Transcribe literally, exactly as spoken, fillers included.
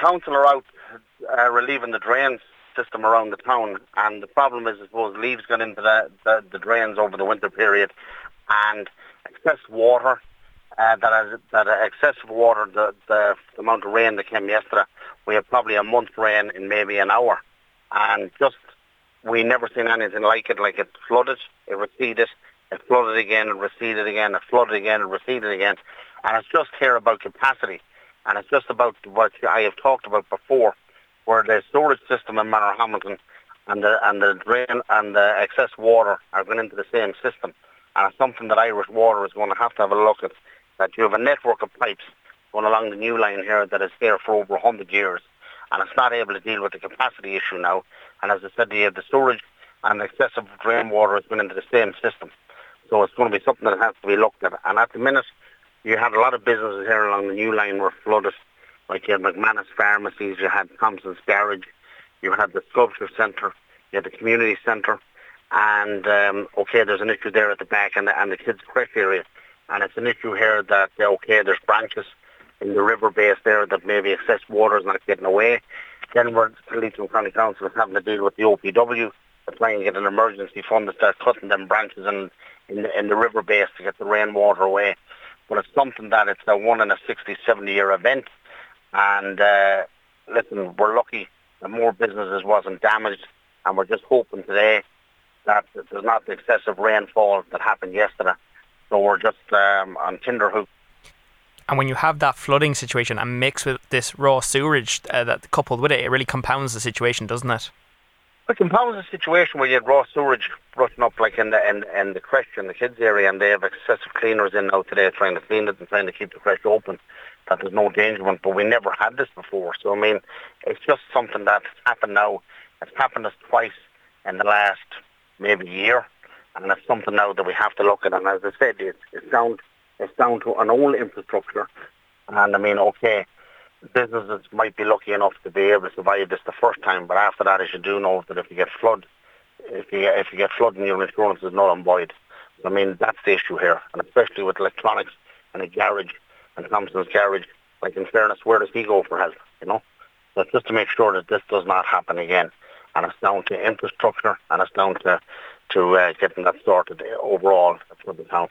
council are out uh, relieving the drains system around the town, and the problem is, I suppose, leaves got into the, the, the drains over the winter period, and excess water, uh, that has, that uh, excessive water, the, the, the amount of rain that came yesterday, we had probably a month's rain in maybe an hour, and just, we never seen anything like it. Like, it flooded, it receded, it flooded again, it receded again, it flooded again, it receded again, and it's just here about capacity, and it's just about what I have talked about before, where the storage system in Manorhamilton and the and the drain and the excess water are going into the same system. And it's something that Irish Water is going to have to have a look at, that you have a network of pipes going along the new line here that is here for over one hundred years, and it's not able to deal with the capacity issue now. And as I said, you have the storage and the excessive drain water is going into the same system. So it's going to be something that has to be looked at. And at the minute, you had a lot of businesses here along the new line were flooded. Like, you had McManus Pharmacies, you had Thompson's Garage, you had the Sculpture Centre, you had the Community Centre, and um, okay, there's an issue there at the back and the, and the kids' creche area. And it's an issue here that, okay, there's branches in the river base there that maybe excess water is not getting away. Then we're, Leitrim County Council is having to deal with the O P W, to try and get an emergency fund to start cutting them branches in, in, the, in the river base to get the rainwater away. But it's something that it's a one in a sixty, seventy year event. And uh, listen, we're lucky that more businesses wasn't damaged, and we're just hoping today that there's not the excessive rainfall that happened yesterday. So we're just um, on Tinderhook. And when you have that flooding situation and mixed with this raw sewerage uh, that coupled with it, it really compounds the situation, doesn't it? It compounds the situation where you had raw sewage rushing up, like in the in, in the creche and the kids area, and they have excessive cleaners in now today trying to clean it and trying to keep the creche open. That there's no danger in it, but we never had this before. So I mean, it's just something that's happened now. It's happened us twice in the last maybe year, and it's something now that we have to look at. And as I said, it's, it's down it's down to an old infrastructure. And I mean, okay, businesses might be lucky enough to be able to survive this the first time, but after that, as you do know, that if you get flood, if you if you get flooding, your insurance is null and void. I mean, that's the issue here, and especially with electronics and a garage and Thompson's Garage. Like, in fairness, where does he go for help? You know, so it's just to make sure that this does not happen again, and it's down to infrastructure, and it's down to to uh, getting that sorted overall for the town.